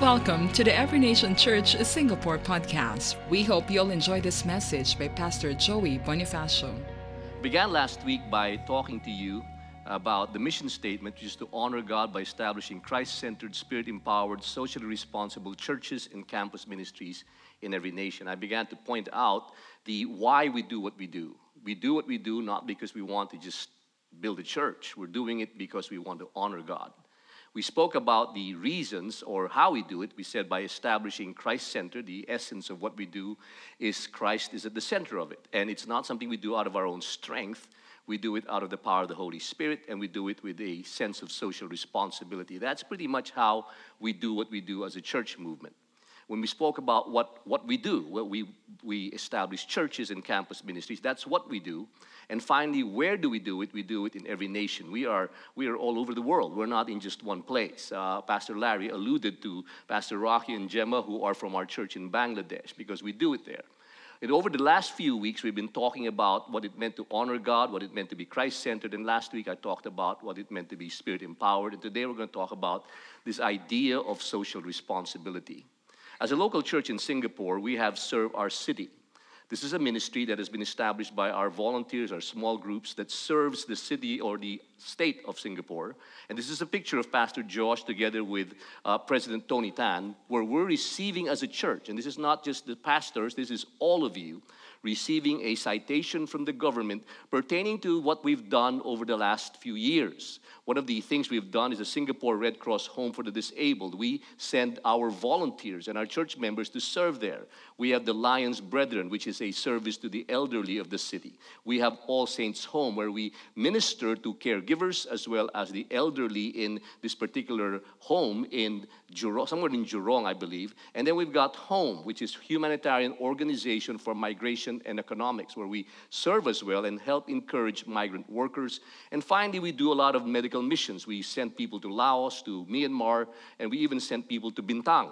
Welcome to the Every Nation Church Singapore podcast. We hope you'll enjoy this message by Pastor Joey Bonifacio. Began last week by talking to you about the mission statement, which is to honor God by establishing Christ-centered, Spirit-empowered, socially responsible churches and campus ministries in every nation. I began to point out the why we do what we do. We do what we do not because we want to just build a church. We're doing it because we want to honor God. We spoke about the reasons or how we do it. We said by establishing Christ-centered, the essence of what we do is Christ is at the center of it. And it's not something we do out of our own strength. We do it out of the power of the Holy Spirit, and we do it with a sense of social responsibility. That's pretty much how we do what we do as a church movement. When we spoke about what we do, well, we establish churches and campus ministries. That's what we do. And finally, where do we do it? We do it in every nation. We are all over the world. We're not in just one place. Pastor Larry alluded to Pastor Rocky and Gemma, who are from our church in Bangladesh, because we do it there. And over the last few weeks, we've been talking about what it meant to honor God, what it meant to be Christ-centered. And last week, I talked about what it meant to be Spirit-empowered. And today, we're going to talk about this idea of social responsibility. As a local church in Singapore, we have Serve Our City. This is a ministry that has been established by our volunteers, our small groups that serves the city or the state of Singapore. And this is a picture of Pastor Josh together with President Tony Tan, where we're receiving as a church, and this is not just the pastors, this is all of you, receiving a citation from the government pertaining to what we've done over the last few years. One of the things we've done is the Singapore Red Cross Home for the Disabled. We send our volunteers and our church members to serve there. We have the Lions Brethren, which is a service to the elderly of the city. We have All Saints Home, where we minister to caregivers as well as the elderly in this particular home in Jurong, somewhere in Jurong, I believe. And then we've got Home, which is humanitarian organization for migration and economics, where we serve as well and help encourage migrant workers. And finally, we do a lot of medical missions. We send people to Laos, to Myanmar, and we even send people to Bintang.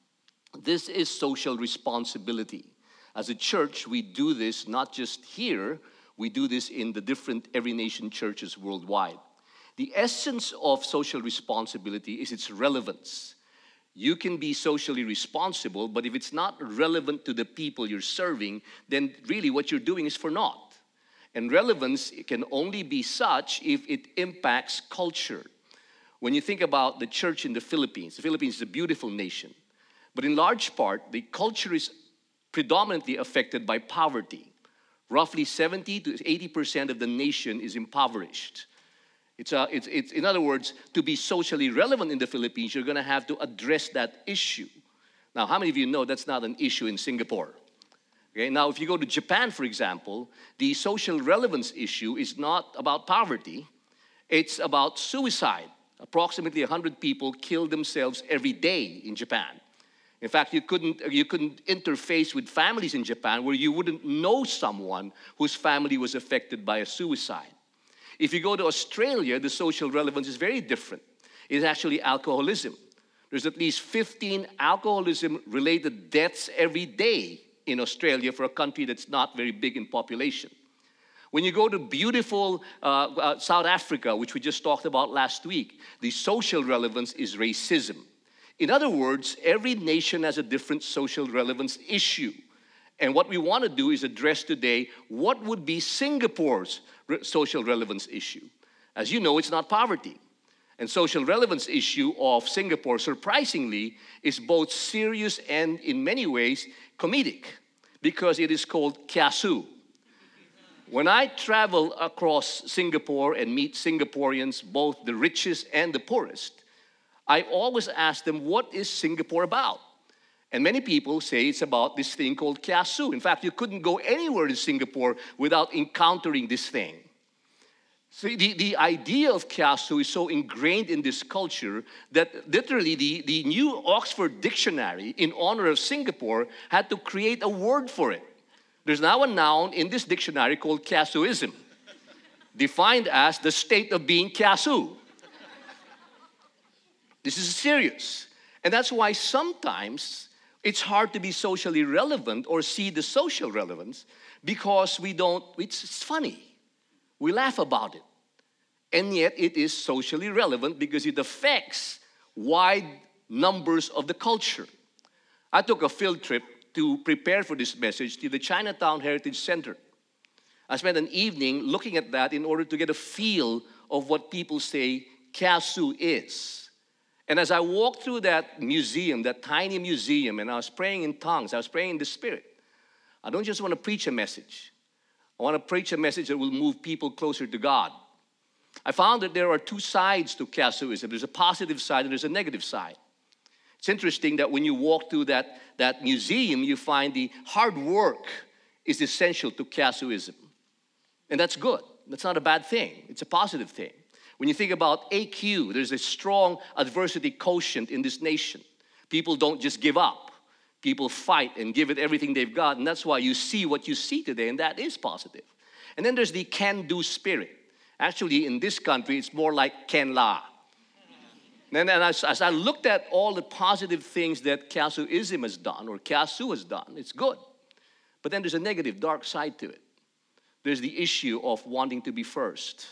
This is social responsibility. As a church, we do this not just here, we do this in the different Every Nation churches worldwide. The essence of social responsibility is its relevance. You can be socially responsible, but if it's not relevant to the people you're serving, then really what you're doing is for naught. And relevance can only be such if it impacts culture. When you think about the church in the Philippines is a beautiful nation. But in large part, the culture is predominantly affected by poverty. Roughly 70 to 80% of the nation is impoverished. It's in other words, to be socially relevant in the Philippines, you're going to have to address that issue. Now, how many of you know that's not an issue in Singapore? Okay, now, if you go to Japan, for example, the social relevance issue is not about poverty. It's about suicide. Approximately 100 people kill themselves every day in Japan. In fact, you couldn't interface with families in Japan where you wouldn't know someone whose family was affected by a suicide. If you go to Australia, the social relevance is very different. It's actually alcoholism. There's at least 15 alcoholism-related deaths every day in Australia for a country that's not very big in population. When you go to beautiful South Africa, which we just talked about last week, the social relevance is racism. In other words, every nation has a different social relevance issue. And what we want to do is address today what would be Singapore's social relevance issue. As you know, it's not poverty. And social relevance issue of Singapore, surprisingly, is both serious and in many ways comedic, because it is called kiasu. When I travel across Singapore and meet Singaporeans, both the richest and the poorest, I always ask them, what is Singapore about? And many people say it's about this thing called kiasu. In fact, you couldn't go anywhere in Singapore without encountering this thing. So the idea of kiasu is so ingrained in this culture that literally the new Oxford Dictionary in honor of Singapore had to create a word for it. There's now a noun in this dictionary called kiasuism, defined as the state of being kiasu. This is serious. And that's why sometimes it's hard to be socially relevant or see the social relevance because it's funny. We laugh about it. And yet it is socially relevant because it affects wide numbers of the culture. I took a field trip to prepare for this message to the Chinatown Heritage Center. I spent an evening looking at that in order to get a feel of what people say Kiasu is. And as I walked through that museum, that tiny museum, and I was praying in tongues, I was praying in the Spirit. I don't just want to preach a message. I want to preach a message that will move people closer to God. I found that there are two sides to Kiasuism. There's a positive side and there's a negative side. It's interesting that when you walk through that museum, you find the hard work is essential to Kiasuism. And that's good. That's not a bad thing. It's a positive thing. When you think about AQ, there's a strong adversity quotient in this nation. People don't just give up. People fight and give it everything they've got. And that's why you see what you see today, and that is positive. And then there's the can-do spirit. Actually, in this country, it's more like can-la. And as I looked at all the positive things that Kiasuism has done, or Kiasu has done, it's good. But then there's a negative, dark side to it. There's the issue of wanting to be first,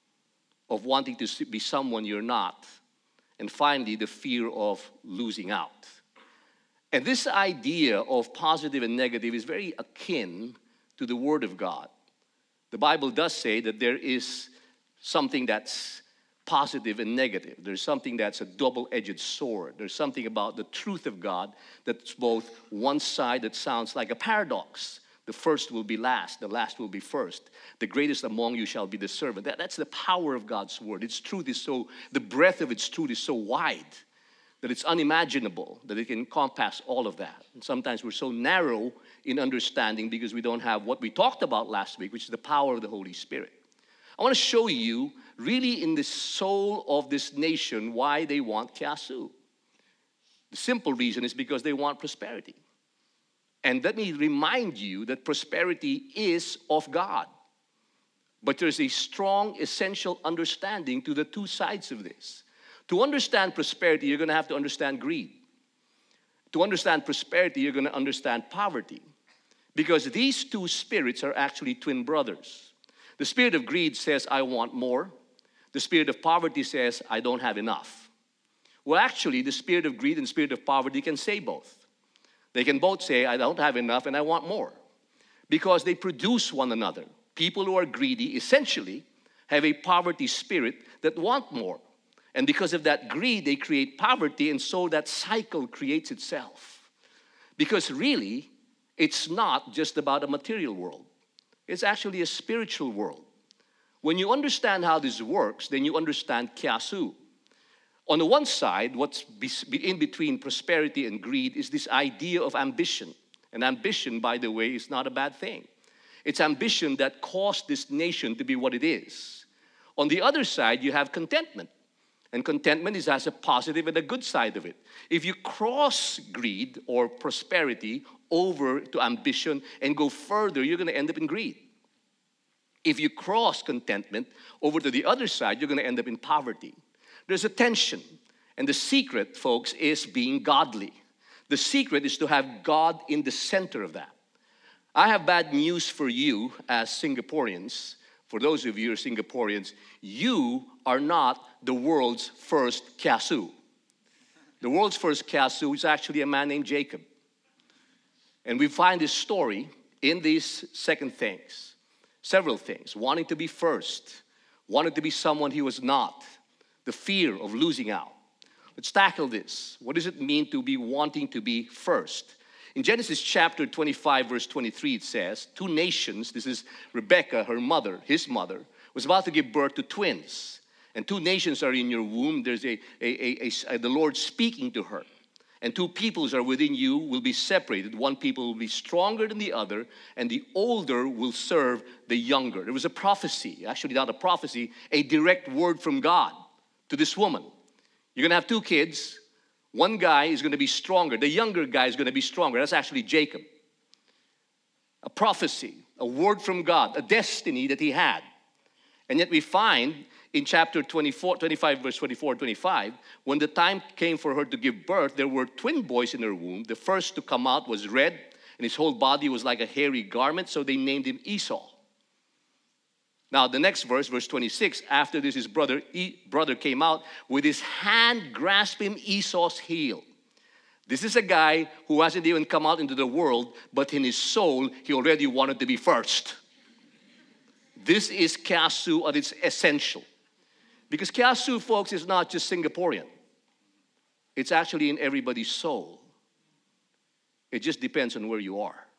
of wanting to be someone you're not, and finally, the fear of losing out. And this idea of positive and negative is very akin to the Word of God. The Bible does say that there is something that's positive and negative. There's something that's a double-edged sword. There's something about the truth of God that's both one side that sounds like a paradox. The first will be last, the last will be first. The greatest among you shall be the servant. That's the power of God's word. Its truth is so, the breadth of its truth is so wide that it's unimaginable, that it can encompass all of that. And sometimes we're so narrow in understanding because we don't have what we talked about last week, which is the power of the Holy Spirit. I want to show you, really in the soul of this nation, why they want Kiasu. The simple reason is because they want prosperity. And let me remind you that prosperity is of God. But there's a strong, essential understanding to the two sides of this. To understand prosperity, you're going to have to understand greed. To understand prosperity, you're going to understand poverty. Because these two spirits are actually twin brothers. The spirit of greed says, I want more. The spirit of poverty says, I don't have enough. Well, actually, the spirit of greed and spirit of poverty can say both. They can both say, I don't have enough and I want more. Because they produce one another. People who are greedy essentially have a poverty spirit that want more. And because of that greed, they create poverty, and so that cycle creates itself. Because really, it's not just about a material world. It's actually a spiritual world. When you understand how this works, then you understand Kiasu. On the one side, what's in between prosperity and greed is this idea of ambition. And ambition, by the way, is not a bad thing. It's ambition that caused this nation to be what it is. On the other side, you have contentment. And contentment has a positive and a good side of it. If you cross greed or prosperity over to ambition and go further, you're going to end up in greed. If you cross contentment over to the other side, you're going to end up in poverty. There's a tension. And the secret, folks, is being godly. The secret is to have God in the center of that. I have bad news for you as Singaporeans. For those of you who are Singaporeans, you are not the world's first Kiasu. The world's first Kiasu is actually a man named Jacob. And we find this story in these second things. Several things. Wanting to be first. Wanting to be someone he was not. The fear of losing out. Let's tackle this. What does it mean to be wanting to be first? In Genesis chapter 25, verse 23, it says, two nations, this is Rebekah, her mother, his mother, was about to give birth to twins. And two nations are in your womb. There's the Lord speaking to her. And two peoples are within you, will be separated. One people will be stronger than the other, and the older will serve the younger. There was a prophecy, actually not a prophecy, a direct word from God to this woman. You're going to have two kids. One guy is going to be stronger. The younger guy is going to be stronger. That's actually Jacob. A prophecy, a word from God, a destiny that he had. And yet we find in chapter 25, verse 24 and 25, when the time came for her to give birth, there were twin boys in her womb. The first to come out was red, and his whole body was like a hairy garment, so they named him Esau. Now, the next verse, verse 26, after this, his brother came out with his hand grasping Esau's heel. This is a guy who hasn't even come out into the world, but in his soul, he already wanted to be first. This is Kiasu at its essential. Because Kiasu, folks, is not just Singaporean. It's actually in everybody's soul. It just depends on where you are.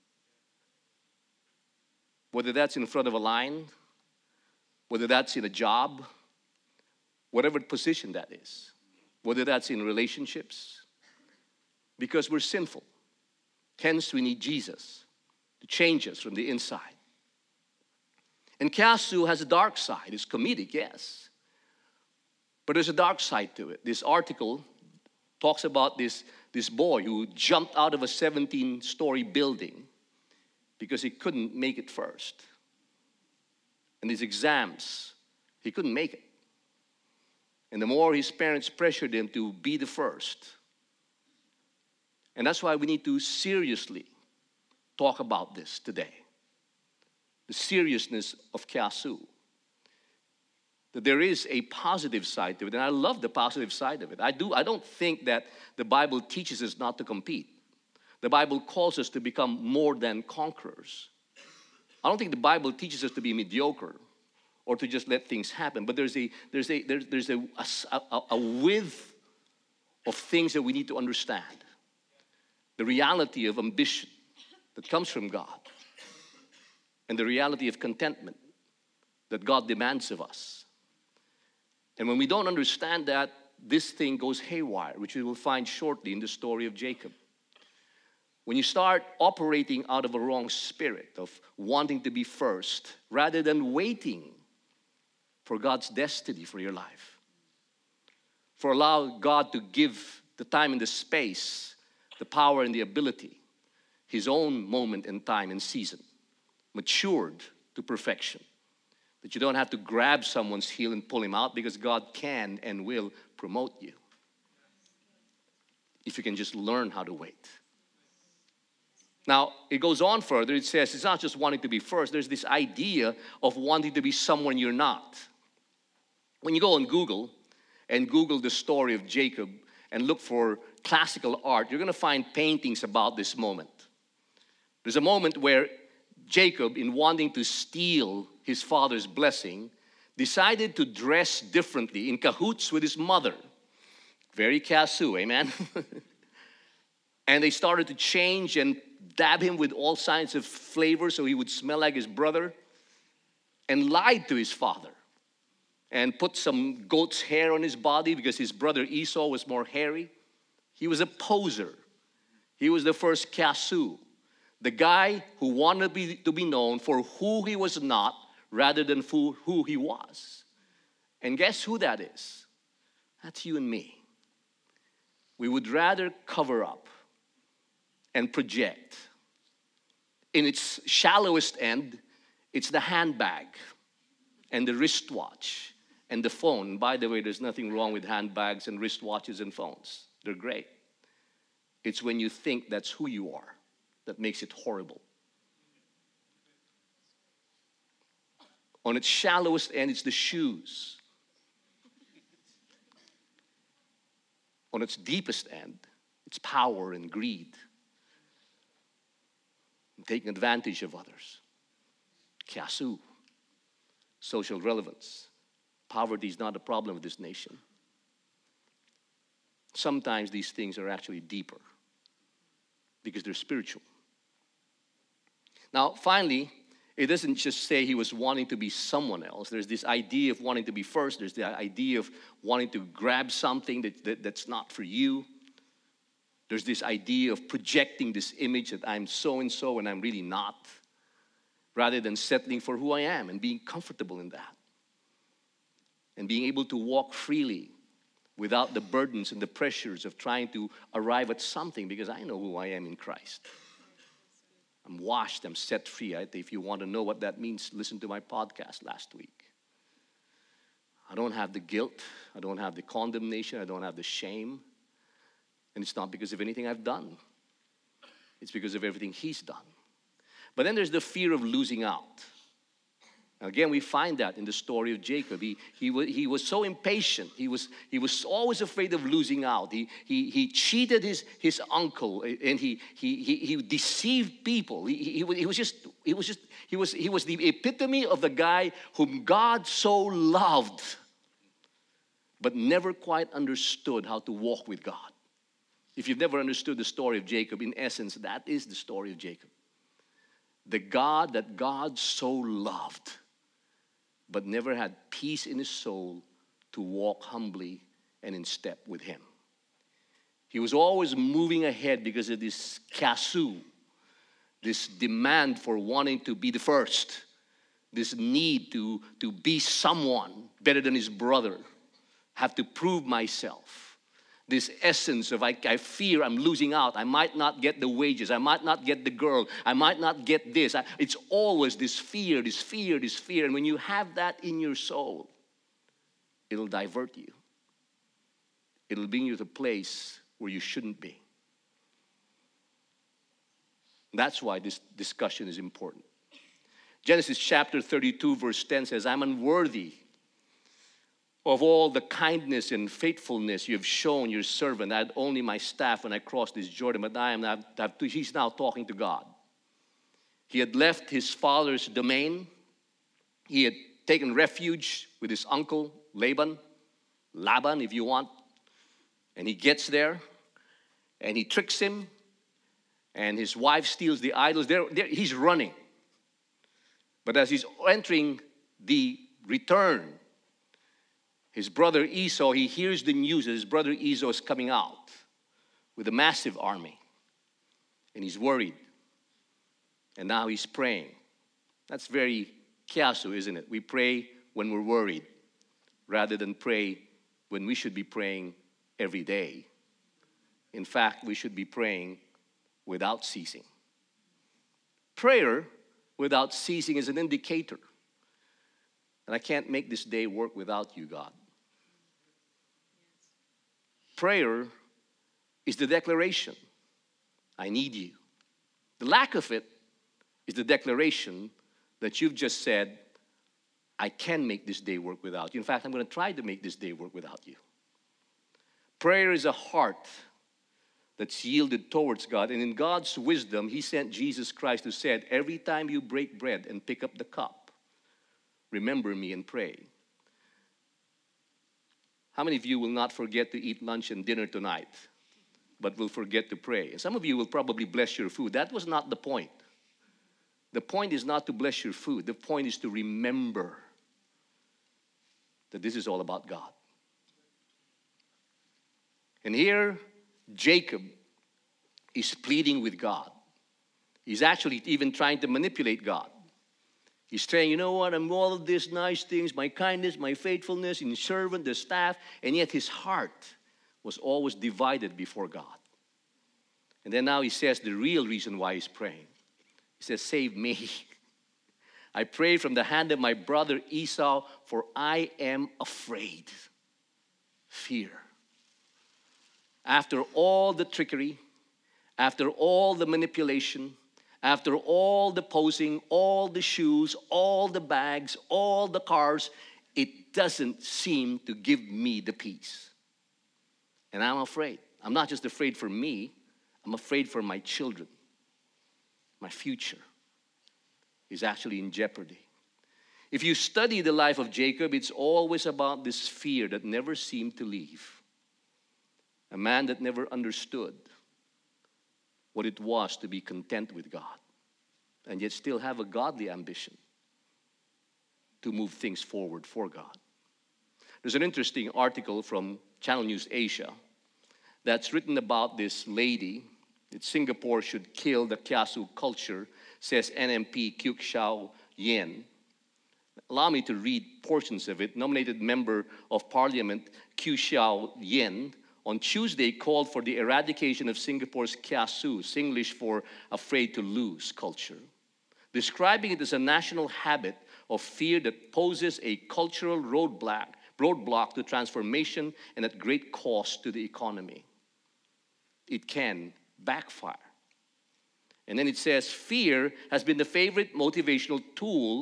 Whether that's in front of a line, whether that's in a job, whatever position that is, whether that's in relationships, because we're sinful. Hence, we need Jesus to change us from the inside. And Kiasu has a dark side. It's comedic, yes. But there's a dark side to it. This article talks about this boy who jumped out of a 17-story building because he couldn't make it first. And his exams, he couldn't make it. And the more his parents pressured him to be the first. And that's why we need to seriously talk about this today. The seriousness of Kiasu. That there is a positive side to it, and I love the positive side of it. I don't think that the Bible teaches us not to compete. The Bible calls us to become more than conquerors. I don't think the Bible teaches us to be mediocre or to just let things happen. But there's a width of things that we need to understand. The reality of ambition that comes from God, and the reality of contentment that God demands of us. And when we don't understand that, this thing goes haywire, which we will find shortly in the story of Jacob. When you start operating out of a wrong spirit of wanting to be first, rather than waiting for God's destiny for your life, for allow God to give the time and the space, the power and the ability, His own moment and time and season, matured to perfection. That you don't have to grab someone's heel and pull him out, because God can and will promote you. If you can just learn how to wait. Now, it goes on further. It says it's not just wanting to be first. There's this idea of wanting to be someone you're not. When you go on Google and Google the story of Jacob and look for classical art, you're going to find paintings about this moment. There's a moment where Jacob, in wanting to steal his father's blessing, decided to dress differently in cahoots with his mother. Very Kiasu, amen? And they started to change and dab him with all kinds of flavor so he would smell like his brother, and lied to his father and put some goat's hair on his body because his brother Esau was more hairy. He was a poser. He was the first Kiasu. The guy who wanted to be known for who he was not rather than for who he was. And guess who that is? That's you and me. We would rather cover up and project. In its shallowest end, it's the handbag and the wristwatch and the phone. By the way, there's nothing wrong with handbags and wristwatches and phones. They're great. It's when you think that's who you are that makes it horrible. On its shallowest end, it's the shoes. On its deepest end, it's power and greed. And taking advantage of others. Kiasu. Social relevance. Poverty is not a problem with this nation. Sometimes these things are actually deeper because they're spiritual. Now, finally, it doesn't just say he was wanting to be someone else. There's this idea of wanting to be first. There's the idea of wanting to grab something that's not for you. There's this idea of projecting this image that I'm so-and-so and I'm really not, rather than settling for who I am and being comfortable in that. And being able to walk freely without the burdens and the pressures of trying to arrive at something, because I know who I am in Christ. I'm washed, I'm set free. If you want to know what that means, listen to my podcast last week. I don't have the guilt, I don't have the condemnation, I don't have the shame. And it's not because of anything I've done. It's because of everything He's done. But then there's the fear of losing out. Again, we find that in the story of Jacob. He was so impatient. He was always afraid of losing out. He cheated his uncle, and he deceived people. He was the epitome of the guy whom God so loved, but never quite understood how to walk with God. If you've never understood the story of Jacob, in essence, that is the story of Jacob. The God that God so loved, but never had peace in his soul to walk humbly and in step with him. He was always moving ahead because of this kasu, this demand for wanting to be the first, this need to be someone better than his brother, have to prove myself. This essence of I fear I'm losing out. I might not get the wages. I might not get the girl. I might not get this. It's always this fear, this fear, this fear. And when you have that in your soul, it'll divert you. It'll bring you to a place where you shouldn't be. That's why this discussion is important. Genesis chapter 32 verse 10 says, I'm unworthy of all the kindness and faithfulness you have shown your servant. I had only my staff when I crossed this Jordan, but I am not. He's now talking to God. He had left his father's domain. He had taken refuge with his uncle Laban if you want. And he gets there, and he tricks him, and his wife steals the idols. He's running. But as he's entering the return, his brother Esau, he hears the news that his brother Esau is coming out with a massive army. And he's worried. And now he's praying. That's very kiasu, isn't it? We pray when we're worried rather than pray when we should be praying every day. In fact, we should be praying without ceasing. Prayer without ceasing is an indicator. And I can't make this day work without you, God. Prayer is the declaration, I need you. The lack of it is the declaration that you've just said, I can make this day work without you. In fact, I'm going to try to make this day work without you. Prayer is a heart that's yielded towards God. And in God's wisdom, He sent Jesus Christ who said, every time you break bread and pick up the cup, remember me and pray. How many of you will not forget to eat lunch and dinner tonight, but will forget to pray? And some of you will probably bless your food. That was not the point. The point is not to bless your food. The point is to remember that this is all about God. And here, Jacob is pleading with God. He's actually even trying to manipulate God. He's saying, you know what, I'm all of these nice things, my kindness, my faithfulness, in servant, the staff, and yet his heart was always divided before God. And then now he says the real reason why he's praying. He says, save me. I pray from the hand of my brother Esau, for I am afraid. Fear. After all the trickery, after all the manipulation, after all the posing, all the shoes, all the bags, all the cars, it doesn't seem to give me the peace. And I'm afraid. I'm not just afraid for me, I'm afraid for my children. My future is actually in jeopardy. If you study the life of Jacob, it's always about this fear that never seemed to leave. A man that never understood what it was to be content with God and yet still have a godly ambition to move things forward for God. There's an interesting article from Channel News Asia that's written about this lady that Singapore should kill the kiasu culture, says NMP Kuk Xiao Yen. Allow me to read portions of it. Nominated Member of Parliament Kuk Xiao Yen on Tuesday called for the eradication of Singapore's kiasu, Singlish for afraid to lose culture, describing it as a national habit of fear that poses a cultural roadblock to transformation and at great cost to the economy. It can backfire. And then it says, fear has been the favorite motivational tool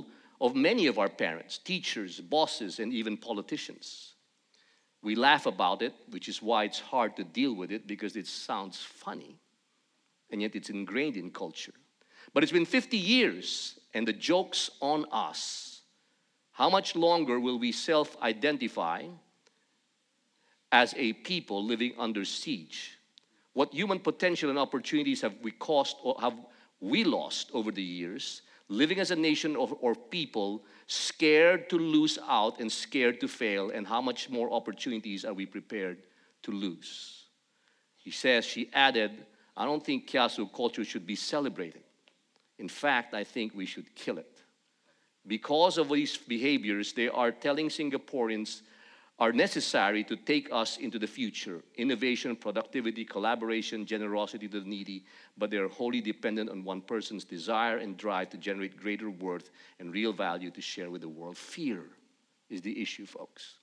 of many of our parents, teachers, bosses, and even politicians. We laugh about it, which is why it's hard to deal with it, because it sounds funny, and yet it's ingrained in culture. But it's been 50 years, and the joke's on us. How much longer will we self-identify as a people living under siege? What human potential and opportunities have we lost over the years, living as a nation or people scared to lose out and scared to fail, and how much more opportunities are we prepared to lose? She added, I don't think Kiasu culture should be celebrated. In fact, I think we should kill it. Because of these behaviors, they are telling Singaporeans are necessary to take us into the future. Innovation, productivity, collaboration, generosity to the needy, but they are wholly dependent on one person's desire and drive to generate greater worth and real value to share with the world. Fear is the issue, folks.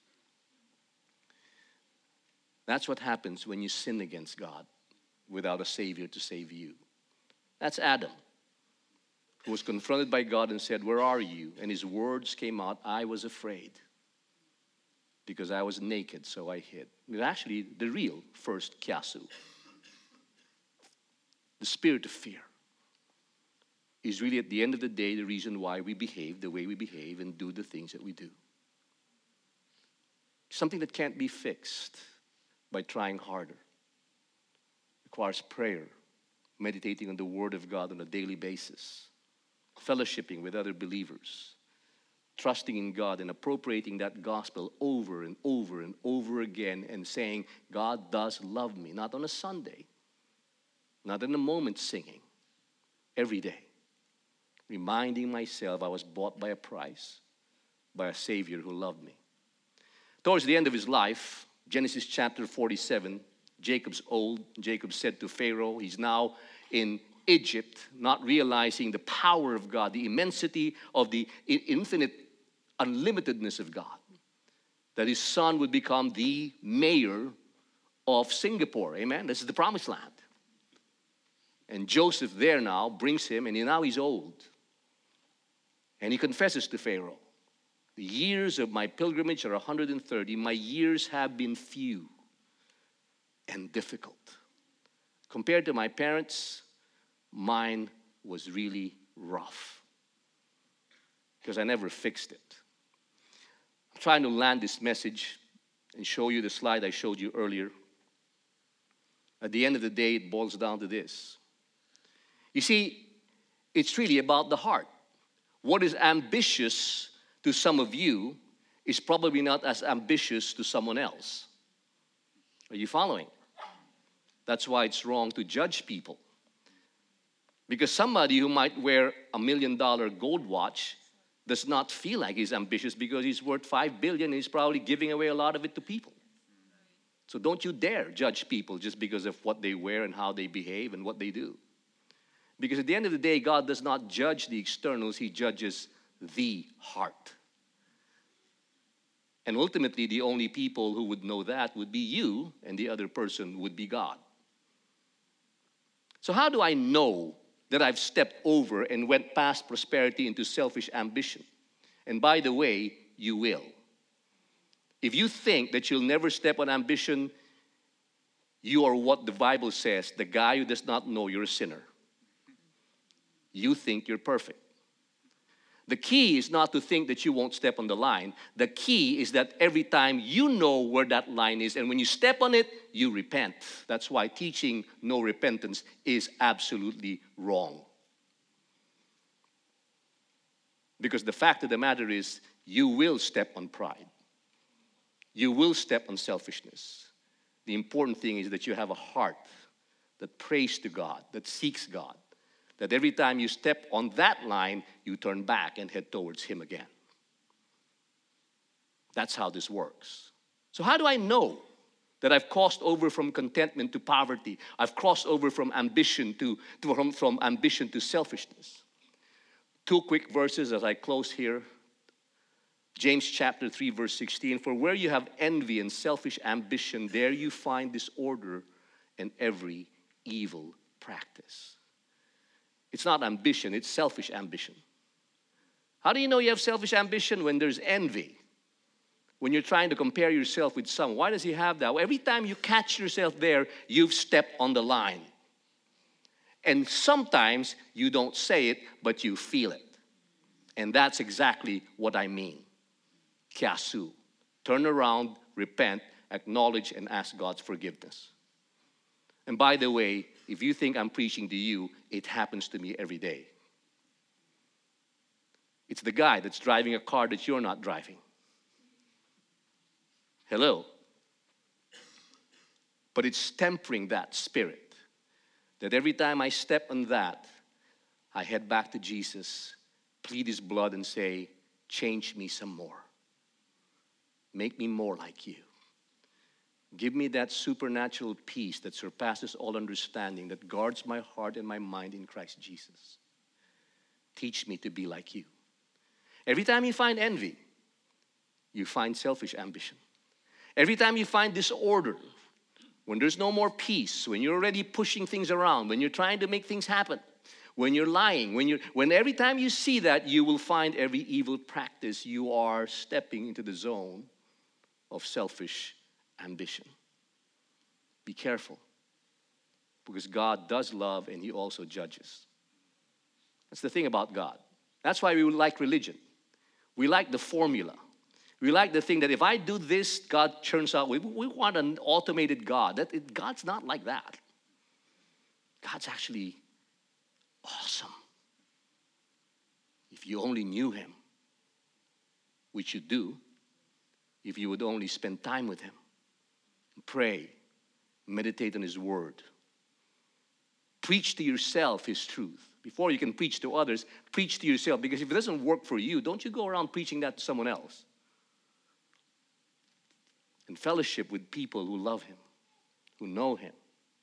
That's what happens when you sin against God without a Savior to save you. That's Adam, who was confronted by God and said, "Where are you?" And his words came out, "I was afraid, because I was naked, so I hid." It was actually the real first Kiasu. The spirit of fear is really, at the end of the day, the reason why we behave the way we behave and do the things that we do. Something that can't be fixed by trying harder. It requires prayer, meditating on the Word of God on a daily basis, fellowshipping with other believers, trusting in God and appropriating that gospel over and over and over again, and saying, God does love me, not on a Sunday, not in a moment singing, every day. Reminding myself I was bought by a price, by a Savior who loved me. Towards the end of his life, Genesis chapter 47, Jacob's old. Jacob said to Pharaoh, he's now in Egypt, not realizing the power of God, the immensity of the infinite unlimitedness of God, that his son would become the mayor of Singapore. Amen? This is the promised land. And Joseph there now brings him, and now he's old. And he confesses to Pharaoh, the years of my pilgrimage are 130. My years have been few and difficult. Compared to my parents, mine was really rough, because I never fixed it. I'm trying to land this message and show you the slide I showed you earlier. At the end of the day, it boils down to this. You see, it's really about the heart. What is ambitious to some of you is probably not as ambitious to someone else. Are you following? That's why it's wrong to judge people. Because somebody who might wear $1 million gold watch does not feel like he's ambitious, because he's worth $5 billion and he's probably giving away a lot of it to people. So don't you dare judge people just because of what they wear and how they behave and what they do. Because at the end of the day, God does not judge the externals, He judges the heart. And ultimately, the only people who would know that would be you, and the other person would be God. So how do I know that I've stepped over and went past prosperity into selfish ambition? And by the way, you will. If you think that you'll never step on ambition, you are what the Bible says, the guy who does not know you're a sinner. You think you're perfect. The key is not to think that you won't step on the line. The key is that every time you know where that line is, and when you step on it, you repent. That's why teaching no repentance is absolutely wrong. Because the fact of the matter is, you will step on pride. You will step on selfishness. The important thing is that you have a heart that prays to God, that seeks God. That every time you step on that line, you turn back and head towards Him again. That's how this works. So how do I know that I've crossed over from contentment to poverty? I've crossed over from ambition from ambition to selfishness. 2 quick verses as I close here. James chapter 3, verse 16. For where you have envy and selfish ambition, there you find disorder and every evil practice. It's not ambition, it's selfish ambition. How do you know you have selfish ambition? When there's envy. When you're trying to compare yourself with someone. Why does he have that? Well, every time you catch yourself there, you've stepped on the line. And sometimes you don't say it, but you feel it. And that's exactly what I mean. Kiasu. Turn around, repent, acknowledge, and ask God's forgiveness. And by the way, if you think I'm preaching to you, it happens to me every day. It's the guy that's driving a car that you're not driving. Hello? But it's tempering that spirit. That every time I step on that, I head back to Jesus, plead His blood and say, change me some more. Make me more like you. Give me that supernatural peace that surpasses all understanding, that guards my heart and my mind in Christ Jesus. Teach me to be like you. Every time you find envy, you find selfish ambition. Every time you find disorder, when there's no more peace, when you're already pushing things around, when you're trying to make things happen, when you're lying, when every time you see that, you will find every evil practice, you are stepping into the zone of selfish ambition. Be careful, because God does love and He also judges. That's the thing about God. That's why we like religion. We like the formula. We like the thing that if I do this, God turns out. We want an automated God. God's not like that. God's actually awesome. If you only knew Him, which you do, if you would only spend time with Him, pray, meditate on His Word, preach to yourself His truth. Before you can preach to others, preach to yourself. Because if it doesn't work for you, don't you go around preaching that to someone else. And fellowship with people who love Him, who know Him.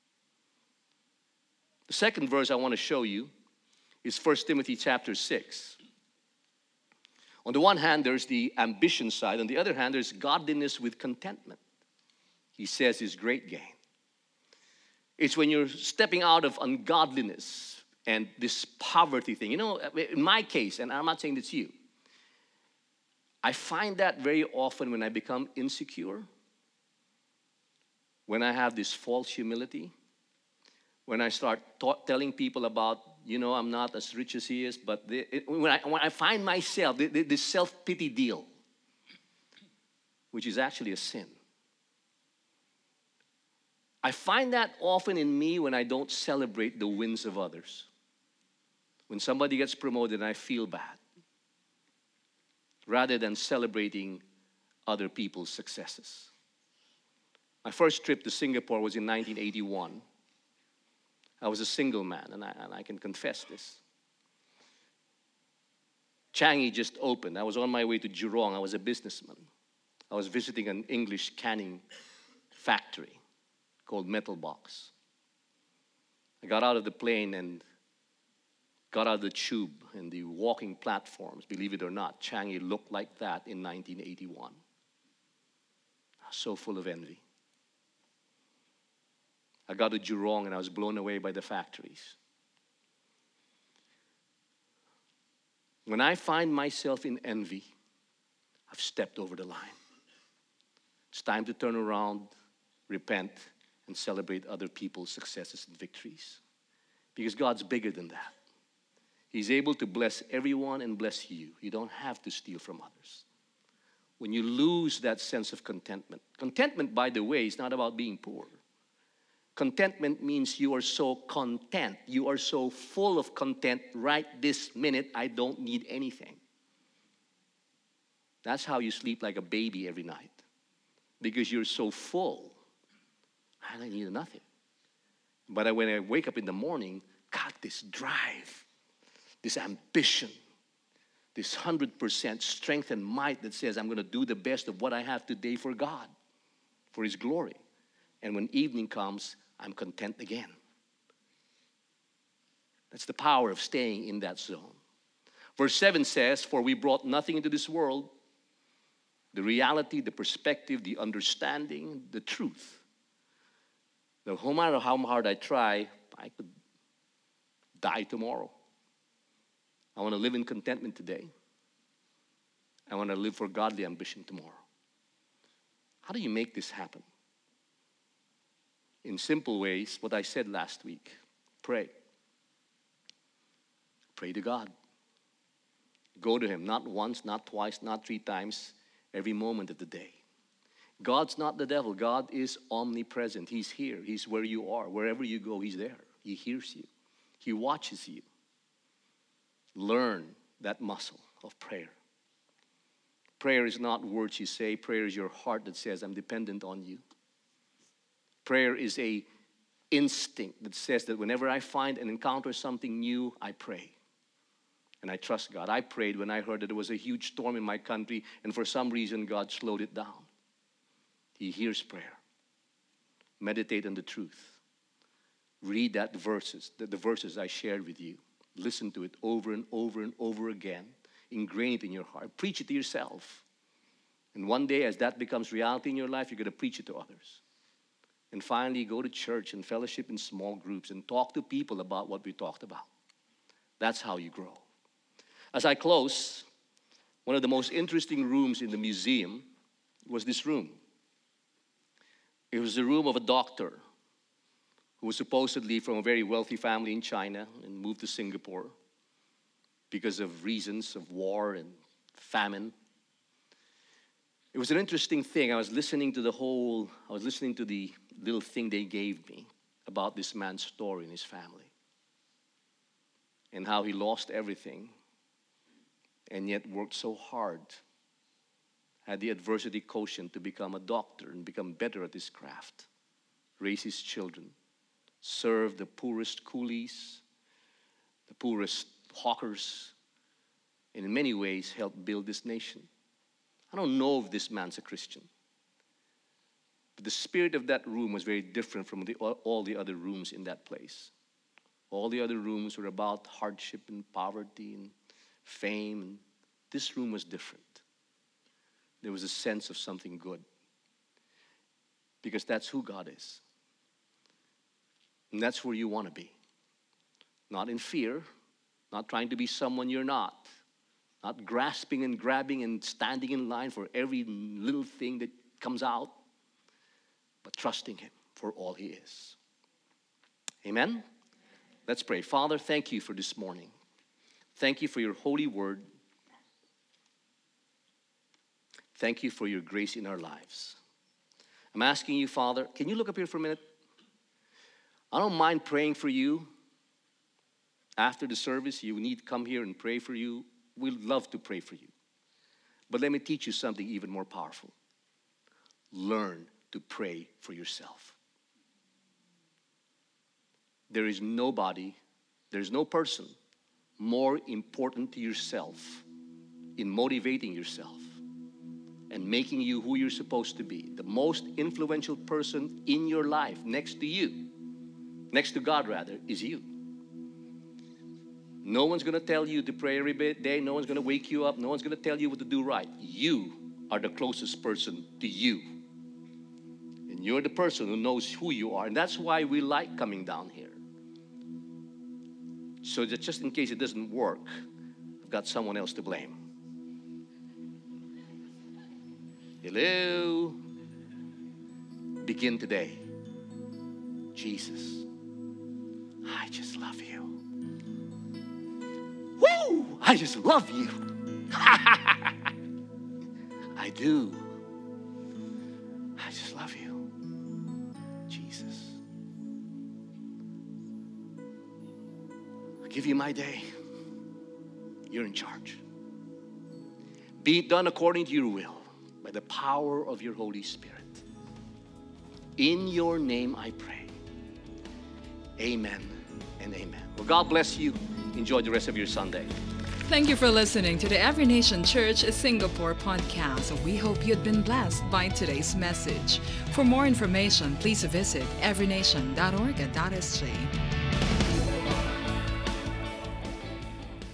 The second verse I want to show you is 1 Timothy chapter 6. On the one hand, there's the ambition side. On the other hand, there's godliness with contentment. He says is great gain. It's when you're stepping out of ungodliness and this poverty thing. You know, in my case, and I'm not saying it's you, I find that very often when I become insecure, when I have this false humility, when I start telling people about, I'm not as rich as he is, but when I find myself, this self-pity deal, which is actually a sin. I find that often in me when I don't celebrate the wins of others. When somebody gets promoted and I feel bad, rather than celebrating other people's successes. My first trip to Singapore was in 1981. I was a single man, and I can confess this. Changi just opened. I was on my way to Jurong. I was a businessman. I was visiting an English canning factory called Metal Box. I got out of the plane and got out of the tube and the walking platforms. Believe it or not, Changi looked like that in 1981. So full of envy. I got to Jurong and I was blown away by the factories. When I find myself in envy, I've stepped over the line. It's time to turn around, repent, and celebrate other people's successes and victories. Because God's bigger than that. He's able to bless everyone and bless you. You don't have to steal from others. When you lose that sense of contentment. Contentment, by the way, is not about being poor. Contentment means you are so content. You are so full of content right this minute, I don't need anything. That's how you sleep like a baby every night. Because you're so full. I don't need nothing. But when I wake up in the morning, God, this drive, this ambition, this 100% strength and might that says I'm going to do the best of what I have today for God, for His glory. And when evening comes, I'm content again. That's the power of staying in that zone. Verse 7 says, for we brought nothing into this world. The reality, the perspective, the understanding, the truth. No matter how hard I try, I could die tomorrow. I want to live in contentment today. I want to live for godly ambition tomorrow. How do you make this happen? In simple ways, what I said last week. Pray. Pray to God. Go to Him, not once, not twice, not 3 times, every moment of the day. God's not the devil. God is omnipresent. He's here. He's where you are. Wherever you go, He's there. He hears you. He watches you. Learn that muscle of prayer. Prayer is not words you say. Prayer is your heart that says, I'm dependent on you. Prayer is an instinct that says that whenever I find and encounter something new, I pray. And I trust God. I prayed when I heard that there was a huge storm in my country, and for some reason, God slowed it down. He hears prayer. Meditate on the truth. Read the verses I shared with you. Listen to it over and over and over again. Ingrain it in your heart. Preach it to yourself. And one day, as that becomes reality in your life, you're going to preach it to others. And finally, go to church and fellowship in small groups and talk to people about what we talked about. That's how you grow. As I close, one of the most interesting rooms in the museum was this room. It was the room of a doctor who was supposedly from a very wealthy family in China and moved to Singapore because of reasons of war and famine. It was an interesting thing. I was listening to the little thing they gave me about this man's story and his family and how he lost everything and yet worked so hard, had the adversity quotient to become a doctor and become better at his craft, raise his children, serve the poorest coolies, the poorest hawkers, and in many ways help build this nation. I don't know if this man's a Christian, but the spirit of that room was very different from all the other rooms in that place. All the other rooms were about hardship and poverty and fame, and this room was different. There was a sense of something good, because that's who God is. And that's where you want to be. Not in fear, not trying to be someone you're not grasping and grabbing and standing in line for every little thing that comes out, but trusting Him for all He is. Amen? Let's pray. Father, thank you for this morning. Thank you for your holy word. Thank you for your grace in our lives. I'm asking you, Father, can you look up here for a minute? I don't mind praying for you. After the service, you need to come here and pray for you. We'd love to pray for you. But let me teach you something even more powerful. Learn to pray for yourself. There's no person more important to yourself in motivating yourself and making you who you're supposed to be. The most influential person in your life next to you, next to God rather, is you. No one's going to tell you to pray every day. No one's going to wake you up. No one's going to tell you what to do right. You are the closest person to you. And you're the person who knows who you are. And that's why we like coming down here. So that just in case it doesn't work, I've got someone else to blame. Hello. Begin today. Jesus, I just love you. Woo! I just love you. I do. I just love you. Jesus. I'll give you my day. You're in charge. Be it done according to your will, by the power of your Holy Spirit. In your name I pray. Amen and amen. Well, God bless you. Enjoy the rest of your Sunday. Thank you for listening to the Every Nation Church Singapore podcast. We hope you'd been blessed by today's message. For more information, please visit everynation.org.sg.